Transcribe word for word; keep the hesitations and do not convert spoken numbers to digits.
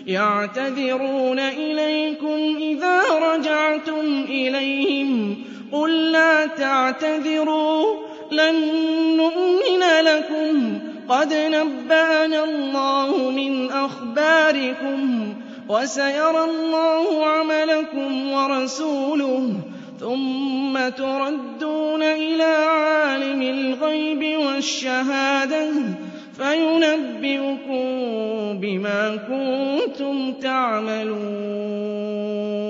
يَعْتَذِرُونَ إِلَيْكُمْ إِذَا رَجَعْتُمْ إِلَيْهِمْ قُل لَّا تَعْتَذِرُوا لَن نُّؤْمِنَ لَكُمْ قَدْ نَبَّأَنَا اللَّهُ مِنْ أَخْبَارِكُمْ وَسَيَرَى اللَّهُ عَمَلَكُمْ وَرَسُولُهُ ثُمَّ تُرَدُّونَ إِلَىٰ عَالِمِ الْغَيْبِ وَالشَّهَادَةِ فَيُنَبِّئُكُم بِمَا كُنتُمْ تَعْمَلُونَ